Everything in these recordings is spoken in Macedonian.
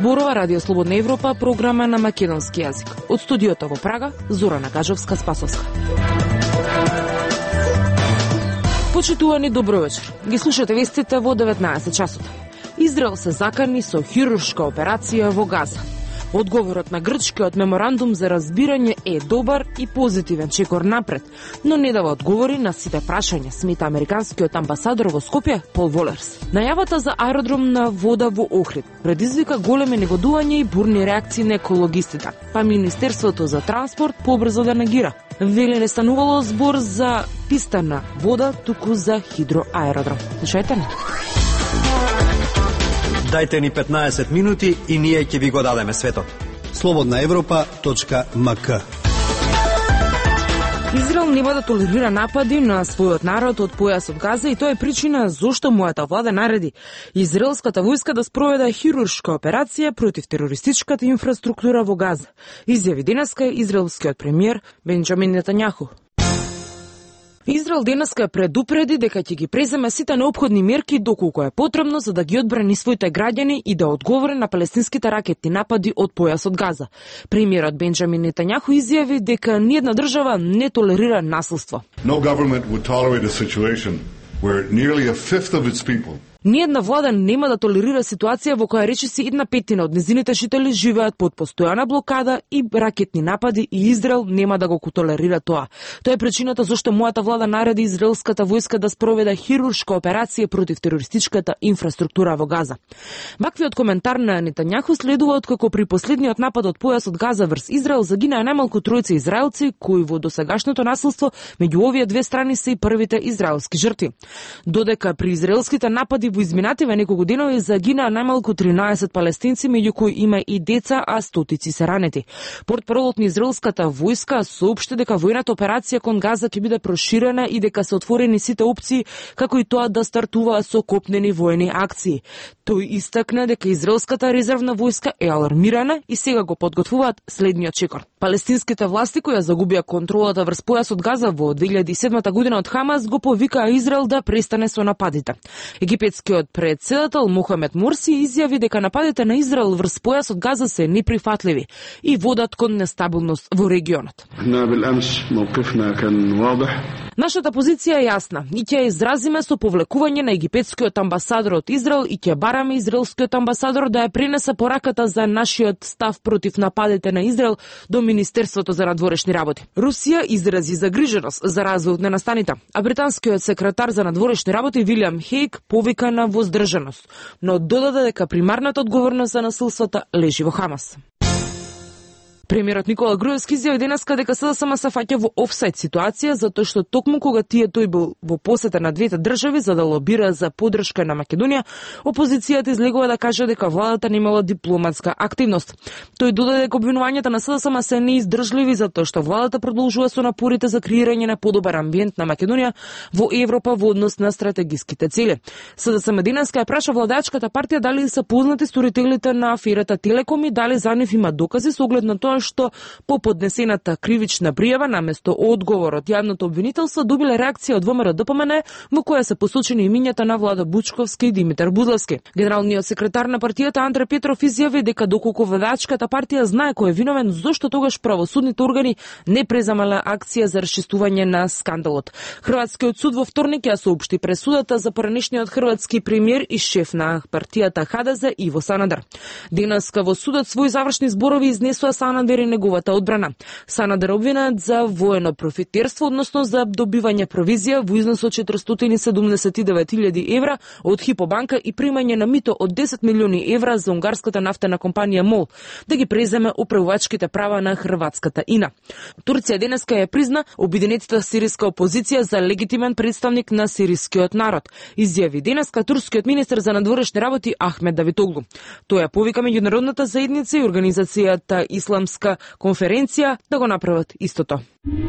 зборува Радио Слободна Европа, програма на македонски јазик. Од студиото во Прага, Зорана Кажовска-Спасовска. Почитувани, добро вечер. Ги слушате вестите во 19 часот. Израел се закани со хируршка операција во Газа. Одговорот на грчкиот меморандум за разбирање е добар и позитивен чекор напред, но не дава одговори на сите прашања, смета американскиот амбасадор во Скопје Пол Волерс. Најавата за аеродром на вода во Охрид предизвика големи негодување и бурни реакции на екологистите, па Министерството за транспорт побрзо да негира. Вели не станувало збор за писта на вода, туку за хидроаеродром. Слушајте не. Дајте ни 15 минути и ние ќе ви го дадеме светот. slobodnaevropa.mk. Израел нема да толерира напади на својот народ од појасот Газа и тоа е причина зошто мојата влада нареди израелската војска да спроведе хируршка операција против терористичката инфраструктура во Газа, изјави денеска израелскиот премиер Бенџамин Нетањаху. Израел денеска предупреди дека ќе ги преземе сите неопходни мерки доколку е потребно за да ги одбрани своите граѓани и да одговори на палестинските ракетни напади од појасот Газа. Премиерот Бенџамин Нетањаху изјави дека ниедна држава не толерира насилство. No government would tolerate a situation where nearly a fifth of its people Ниедна влада нема да толерира ситуација во која речиси 1/5 од незините жители живеат под постојана блокада и ракетни напади и Израел нема да го толерира тоа. Тоа е причината зашто мојата влада нареди израелската војска да спроведе хируршка операција против терористичката инфраструктура во Газа. Ваквиот коментар на Нетањаху следува откако при последниот напад од појасот Газа врз Израел загинаа најмалку тројца израелци кои во досегашното насилство меѓу овие две страни се и првите израелски жртви. Додека при израелските напади во изминативе неколку денови загинаа најмалку 13 палестинци, меѓу кои има и деца, а стотици се ранети. Портпаролот на израелската војска соопшти дека војната операција кон Газа ќе биде проширена и дека се отворени сите опции, како и тоа да стартува со копнени воени акции. Тој истакна дека израелската резервна војска е алармирана и сега го подготвуваат следниот чекор. Палестинските власти кои ја загубија контролата врз појасот Газа во 2007 година од Хамас го повикаа Израел да престане со нападите. Египетскиот председател Мохамед Морси изјави дека нападите на Израел врз појасот Газа се неприфатливи и водат кон нестабилност во регионот. Нашата позиција е јасна и ќе изразиме со повлекување на египетскиот амбасадор од Израел и ќе бараме израелскиот амбасадор да ја пренесе пораката за нашиот став против нападите на Израел до Министерството за надворешни работи. Русија изрази загриженост за развојот на настаните, а британскиот секретар за надворешни работи Вилијам Хейк повика на воздржаност, но додаде дека примарната одговорност за насилствата лежи во Хамас. Премиерот Никола Груевски изјави денеска дека СДСМ се фаќа во офсайд ситуација затоа што токму кога тој бил во посета на двете држави за да лобира за поддршка на Македонија, опозицијата излегува да каже дека владата немала дипломатска активност. Тој додаде дека обвинувањата на СДСМ се неиздржливи затоа што владата продолжува со напорите за креирање на подобар амбиент на Македонија во Европа во однос на стратегиските цели. СДСМ денеска ја праша владачката партија дали се познати сторителите на аферата Телеком и дали за нив има докази со оглед на тоа што по поднесената кривична пријава наместо одговор од јавното обвинителство добиле реакција од ВМРО-ДПМН во која се посочени имињата на Влада Бучковски и Димитар Будлевски. Генералниот секретар на партијата Андре Петров изјави дека доколку владачката партија знае кој е виновен, зошто тогаш правосудните органи не преземале акција за расчистување на скандалот. Хрватскиот суд во вторник ја соопшти пресудата за поранешниот хрватски премиер и шеф на партијата ХДЗ Иво Санадер. Денеска во судот свој завршни зборови изнесува Санадер и неговата одбрана. Санадер обвинет за воено профитерство, односно за добивање провизија во износ од 479.000 евра од Хипобанка и примање на мито од 10 милиони евра за унгарската нафтена компанија МОЛ, да ги преземе управувачките права на хрватската ИНА. Турција денеска ја призна обединетата сириска опозиција за легитимен представник на сирискиот народ. Изјави денеска турскиот министер за надворешни работи Ахмед Давитоглу. Тој ја повика меѓународната заедница и организацијата Исламска конференција да го направат истото.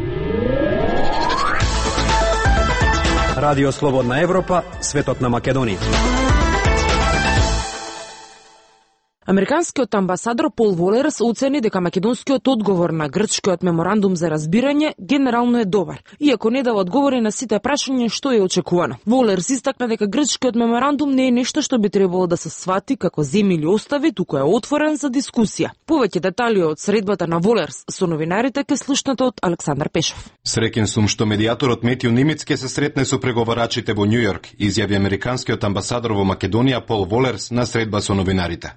Радио Слободна Европа, светот на Македонија. Американскиот амбасадор Пол Волерс оцени дека македонскиот одговор на грчкиот меморандум за разбирање генерално е добар, иако не дава одговори на сите прашања што е очекувано. Волерс истакна дека грчкиот меморандум не е нешто што би требало да се свати како земи или остави, туку е отворен за дискусија. Повеќе детали од средбата на Волерс со новинарите ке слушнете од Александар Пешев. Среќен сум што медијаторот Метју Нимиц ке се сретне со преговарачите во Њујорк, изјави американскиот амбасадор во Македонија Пол Волерс на средба со новинарите.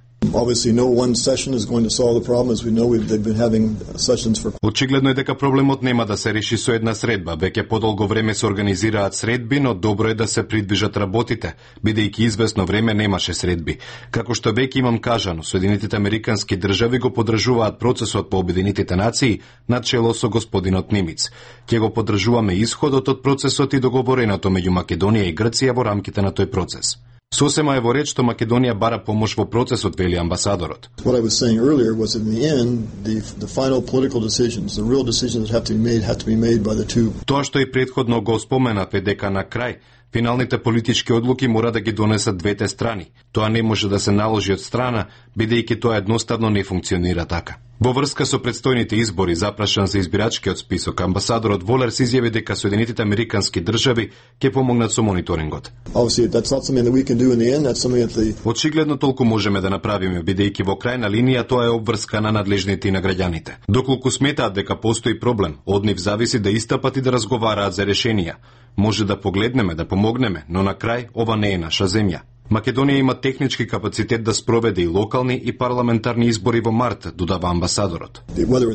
Очигледно е дека проблемот нема да се реши со една средба, веќе подолго време се организираат средби, но добро е да се придвижат работите, бидејќи извесно време немаше средби. Како што веќе имам кажано, Соединетите американски држави го поддржуваат процесот по Обединетите нации на чело со господинот Нимиц. Ќе го поддржуваме исходот од процесот и договореното меѓу Македонија и Грција во рамките на тој процес. Сосема е во ред што Македонија бара помош во процесот, вели амбасадорот. Тоа што и претходно го споменав е дека на крај финалните политички одлуки мора да ги донесат двете страни. Тоа не може да се наложи од страна, бидејќи тоа едноставно не функционира така. Во врска со предстојните избори, запрашан за избирачкиот список, амбасадорот Волерс изјави дека Соединетите американски држави ќе помогнат со мониторингот. Очигледно толку можеме да направиме, бидејќи во крајна линија тоа е обврска на надлежните и на граѓаните. Доколку сметаат дека постои проблем, од нив зависи да истапат и да разговараат за решенија. Може да погледнеме, да помогнеме, но на крај ова не е наша земја. Македонија има технички капацитет да спроведе и локални и парламентарни избори во март, додава амбасадорот.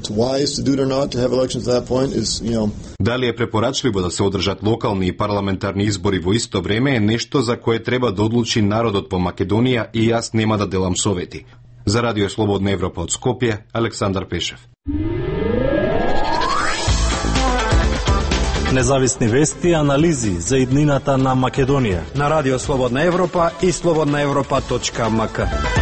Дали е препорачливо да се одржат локални и парламентарни избори во исто време е нешто за кое треба да одлучи народот по Македонија и јас нема да делам совети. За Радио Слободна Европа од Скопје, Александар Пешев. Независни вести и анализи за иднината на Македонија. На Радио Слободна Европа и slobodnaevropa.mk.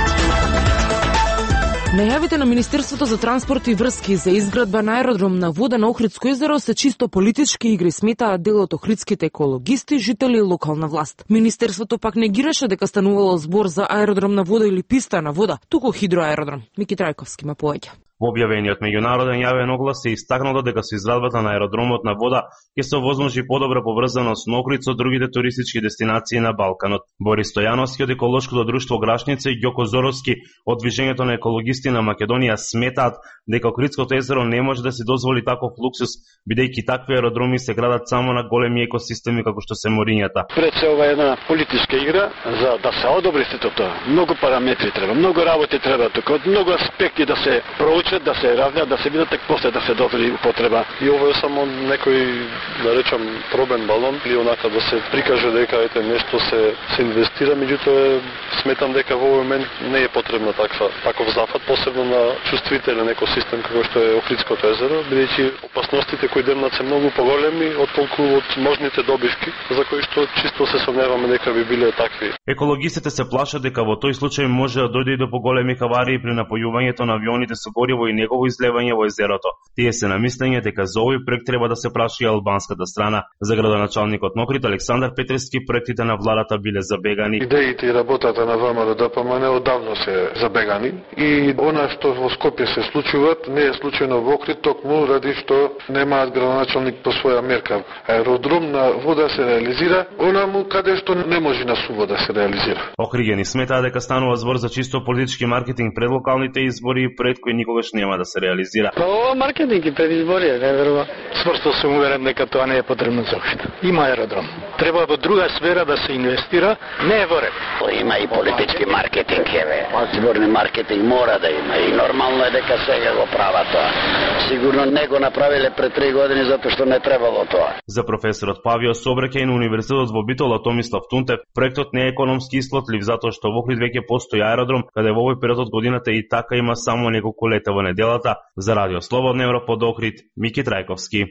Најавите на Министерството за транспорт и врски за изградба на аеродром на вода на Охридско езеро се чисто политички игри, сметаат дел од охридските екологисти, жители и локална власт. Министерството пак негираше дека станувало збор за аеродром на вода или писта на вода, туку хидроаеродром. Мики Трајковски ма повеќе. Во објавениот меѓународен јавен оглас се истакнало дека со изградбата на аеродромот на вода ќе се овозможи подобра поврзаност на Охрид со другите туристички дестинации на Балканот. Борис Стојановски од еколошкото друштво Грашница и Ѓоко Зоровски од движењето на екологисти на Македонија сметаат дека Охридското езеро не може да се дозволи таков луксус, бидејќи такви аеродроми се градат само на големи екосистеми како што се морињата. Пред се ова е една политичка игра за да се одобри сето тоа. Многу параметри треба, многу работи треба тука, од многу аспекти да се да се равнат, да се видат, так после да се дозволи употреба. И ова е само некој, да речам, пробен балон, или онака да се прикаже дека ете нешто се инвестира, меѓутоа сметам дека во овој момент не е потребно таков зафат, посебно на чувствителен екосистем како што е Охридското езеро, бидејќи опасностите кои демнат се многу поголеми отколку од можните добивки, за кои што чисто се сомневаме дека би биле такви. Екологистите се плашат дека во тој случај може да дојде и до поголеми хаварии при напојувањето на авионите со гориво и негово излевање во езерото. Тие се на мислење дека за овој проект треба да се праша и албанската страна. За градоначалникот на Охрид Александар Петрески проектите на владата биле забегани. Идеите и работата на ВМРО ДПМН одавно се забегани и она што во Скопје се случуваат не е случајно во Охрид, токму ради што немаат градоначалник по своја мерка. Аеродром на вода се реализира онаму каде што не може на сува да се реализира. Охриѓани сметаа дека станува збор за чисто политички маркетинг пред локалните избори и пред кој никогаш нема да се реализира. Па ова маркетинг и предизбори е верува. Сврсто сум уверен дека тоа не е потребно за Охрид. Има аеродром. Треба во друга сфера да се инвестира, не е во ред. Има и политички маркетинг, изборни маркетинг мора да има и нормално е дека сега го прават тоа. Сигурно не го направиле пред 3 години затоа што не требало тоа. За професорот Павио Собрекеј на Универзитетот во Битола Томислав Тунтев, проектот не е економски исплатлив затоа што во Охрид веќе постои аеродром, каде во овој период од годината и така има само неколку лета во неделата. За Радио Слободна Европа од Охрид, Мики Трајковски.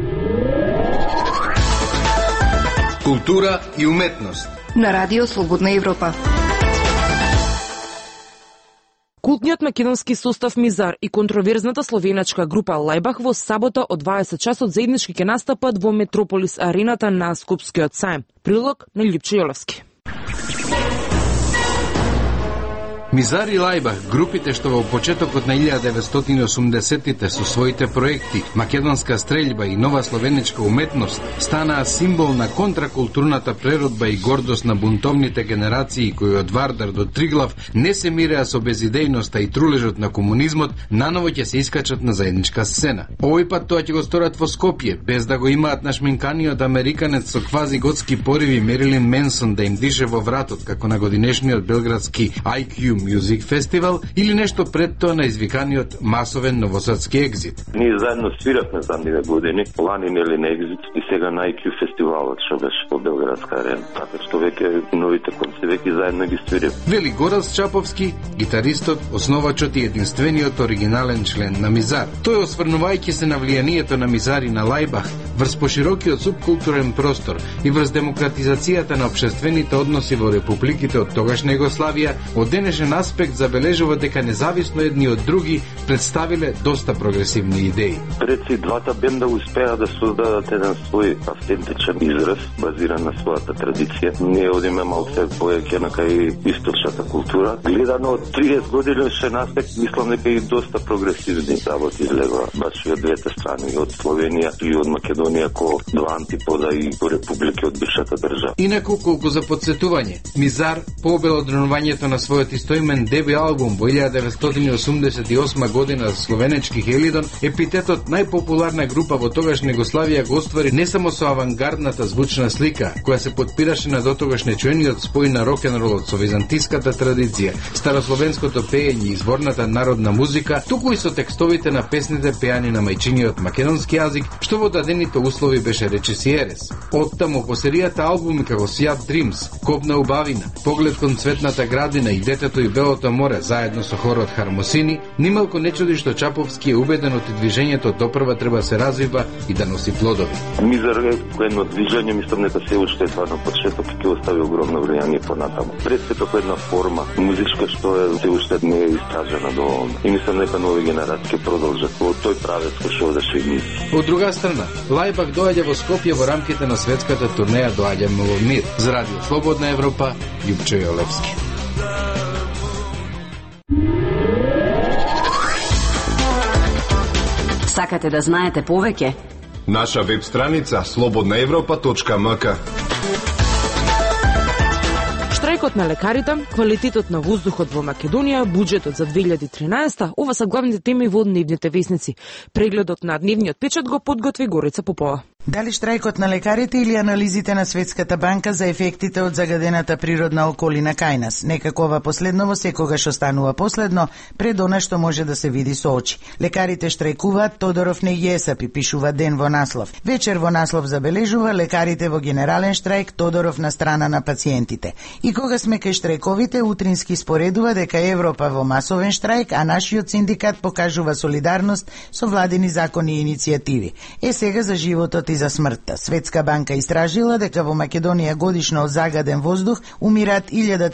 Култура и уметност на Радио Слободна Европа. Култниот македонски состав Мизар и контроверзната словеначка група Лајбах во сабота од 20 часот заеднички ќе настапат во Метрополис арената на Скопскиот сајм. Прилог на Љупче Јолевски. Мизар и Лајбах, групите што во почетокот на 1980-тите со своите проекти Македонска стрелјба и нова словенечка уметност станаа символ на контракултурната преродба и гордост на бунтовните генерации кои од Вардар до Триглав не се миреа со безидејноста и трулежот на комунизмот, наново ќе се искачат на заедничка сцена. Овој пат тоа ќе го сторат во Скопје, без да го имаат нашминканиот американец со квази готски пориви Мерилин Менсон да им дише во вратот како на годинешниот белградски IQ Music Festival или нешто пред тоа на извиканиот масовен новосадски екзит. Ние заедно свиравме за ниве години, лани нели на екзит и сега на IQ фестивалот што беше во Белградска арена. Така што веќе новите конци веќе заедно ги свирим. Вели Горас Чаповски, гитаристот, основачот и единствениот оригинален член на Мизар. Тој, осврнувајќи се на влијанието на Мизар и на Лајбах врз поширокиот субкултурен простор и врз демократизацијата на општествените односи во републиките од тогашна Југославија, од денешен аспект забележува дека независно едни од други представиле доста прогресивни идеи. Реци двата бенда успеа да создадат еден свој автентичен израз базиран на својата традиција. Ние одиме малце поеќе на кај источната култура. Гледано од 30 годинешен аспект, мислам дека и доста прогресивни работи излегува баш и од двете страни, од Словенија и од Македонија ко два антипода и републики од бившата држава. Инаку, колку за подсетување, Мизар по обелодранувањето на својот истоимен деби албум во 1988 година за словенечки Хелидон, епитетот најпопуларна група во тогашна Југославија го оствари не само со авангардната звучна слика, која се подпираше на дотогаш нечуениот спој на рок-н-ролот со византиската традиција, старословенското пеење и изворната народна музика, туку и со текстовите на песните пеани на мајчиниот македонски јазик, што во дадените услови беше речиси ерес. Оттаму по серијата албуми како Сијат Дримс, Копна убавина, Поглед кон цветната градина и Детето и Белото море заедно со хорот Хармосини, нималку не чуди што Чаповски е убеден од движењето допрва треба се развива и да носи плодови. Мизар е едно движење, мислам дека се уште е на почеток и ќе остави огромно влијание понатаму. Пресветот е една форма музичка што е се уште не е истражена доволно. И мислам дека нови генерации ќе продолжат во тој правец кој што одеше и мисли. Од друга страна, Лајбах доаѓа во Скопје во рамките на светската турнеја Доаѓаме во мир. За Радио Слободна Европа, Јупче Јолевски. Сакате да знаете повеќе? Наша веб страница slobodnaevropa.mk. Штрајкот на лекарите, квалитетот на воздухот во Македонија, буџетот за 2013, ова се главните теми во дневните весници. Прегледот на дневниот печат го подготви Горица Попова. Дали штрајкот на лекарите или анализите на Светската банка за ефектите од загадената природна околина кај нас? Некако ова последново секогаш останува последно пред она што може да се види со очи. Лекарите штрајкуваат, Тодоров не ги есапи, пишува Ден во наслов. Вечер во наслов забележува лекарите во генерален штрајк, Тодоров на страна на пациентите. И кога сме кај штрајковите, Утрински споредува дека Европа во масовен штрајк, а нашиот синдикат покажува солидарност со владени закони и иницијативи. Сега за животот и за смртта. Светска банка истражила дека во Македонија годишно од загаден воздух умират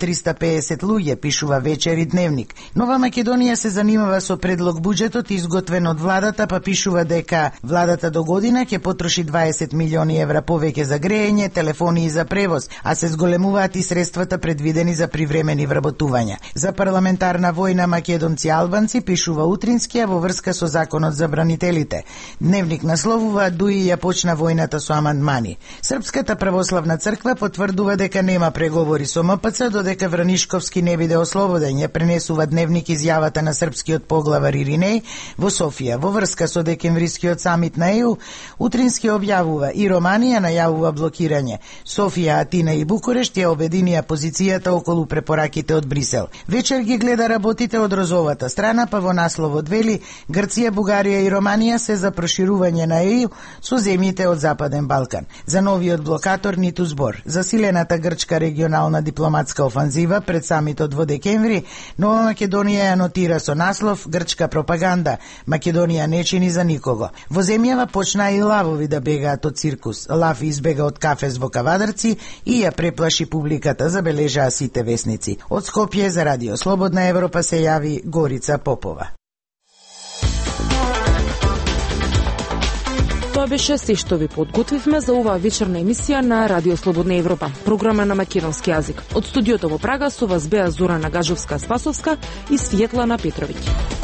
1350 луѓе, пишува Вечер и Дневник. Нова Македонија се занимава со предлог буџетот изготвен од владата, па пишува дека владата до година ќе потроши 20 милиони евра повеќе за грејење, телефони и за превоз, а се зголемуваат и средствата предвидени за привремени вработувања. За парламентарна војна македонци албанци, пишува Утринскија во врска со законот за бранителите. Дневник насловува Дуи ја почна војната со амандмани. Српската православна црква потврдува дека нема преговори со МПЦ додека Вранишковски не биде ослободен, ја пренесува Дневник изјавата на српскиот поглавар Иринеј во Софија. Во врска со декемврискиот самит на ЕУ, Утрински објавува и Романија најавува блокирање. Софија, Атина и Букурешт ја обединија позицијата околу препораките од Брисел. Вечер ги гледа работите од розовата страна, па во насловот вели Грција, Бугарија и Романија се за проширување на ЕУ со земјите од Западен Балкан. За новиот блокатор ниту збор. Засилената грчка регионална дипломатска офанзива пред самитот во декември, Нова Македонија ја нотира со наслов Грчка пропаганда. Македонија не чини за никого. Во земјава почна и лавови да бегаат од циркус. Лав избега од кафез во Кавадарци и ја преплаши публиката, забележаа сите весници. Од Скопје за Радио Слободна Европа се јави Горица Попова. Тоа беше се што ви подготвивме за оваа вечерна емисија на Радио Слободна Европа, програма на македонски јазик. Од студиото во Прага со вас беа Зорана Гажовска-Спасовска и Светлана Петровиќ.